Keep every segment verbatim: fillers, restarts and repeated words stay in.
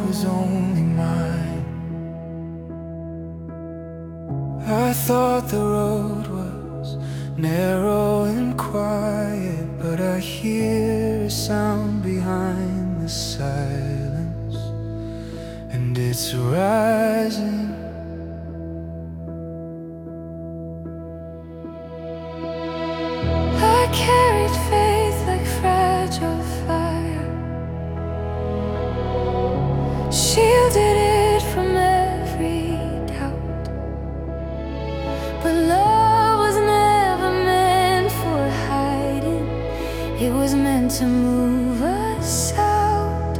was only mine. I thought the road was narrow and quiet, but I hear a sound behind the silence, and it's rising. I carried faith like fragile fire, shielded it from every doubt. But love was never meant for hiding, it was meant to move us out.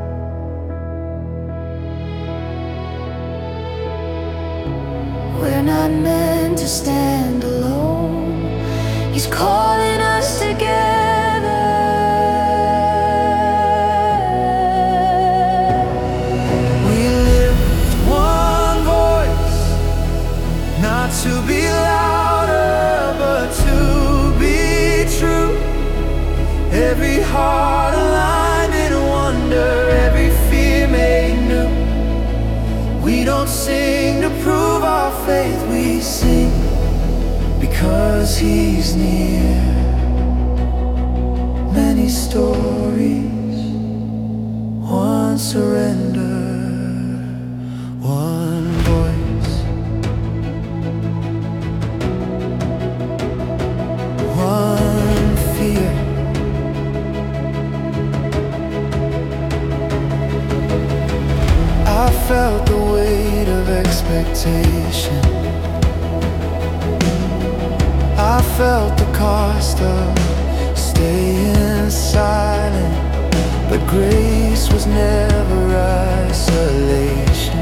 We're not meant to stand alone, He's calling us together. We lift one voice, not to be louder, but to be true. Every heart aligned in wonder, every fear made new. We don't sing to prove our faith, we sing because He's near. Many stories, one surrender, one voice, one fear. I felt the weight of expectation, I felt the cost of staying silent, but grace was never isolation.